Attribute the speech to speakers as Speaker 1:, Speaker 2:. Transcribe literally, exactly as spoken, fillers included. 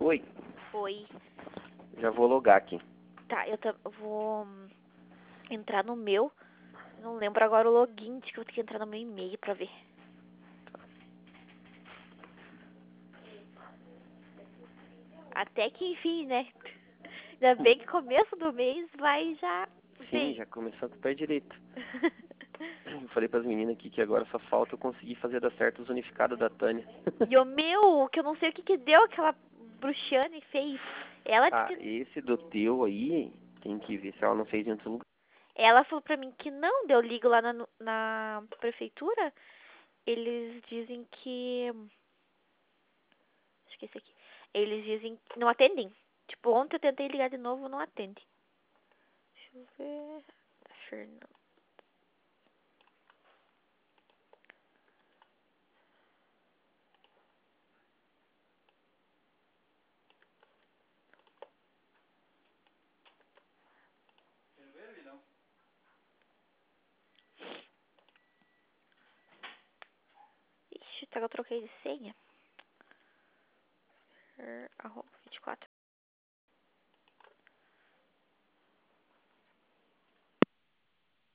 Speaker 1: Oi,
Speaker 2: Oi.
Speaker 1: já vou logar aqui.
Speaker 2: Tá, eu ta- vou hum, entrar no meu. Não lembro agora o login, acho que eu vou ter que entrar no meu e-mail pra ver. Até que enfim, né? Ainda bem que começo do mês vai já
Speaker 1: Sim,
Speaker 2: bem.
Speaker 1: já começou com o pé direito. Eu falei pras meninas aqui que agora só falta eu conseguir fazer dar certo os unificados da Tânia.
Speaker 2: E o meu, que eu não sei o que que deu, aquela bruxane fez. Ela disse
Speaker 1: Ah,
Speaker 2: que...
Speaker 1: esse do teu aí, tem que ver se ela não fez em outro lugar.
Speaker 2: Ela falou pra mim que não, deu ligo lá na, na prefeitura. Eles dizem que... Acho que é esse aqui. Eles dizem que não atendem. Tipo, ontem eu tentei ligar de novo, não atende. Deixa eu ver... Fernanda. Ixi, tá que eu troquei de senha. Er, arroba vinte e quatro.